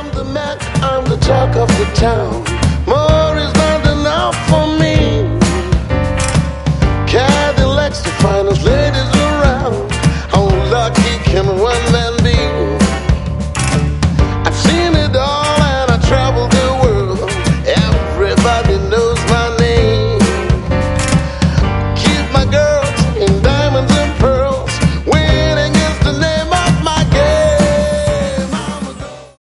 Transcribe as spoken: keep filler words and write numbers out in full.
I'm the Mac, I'm the talk of the town. More is not enough for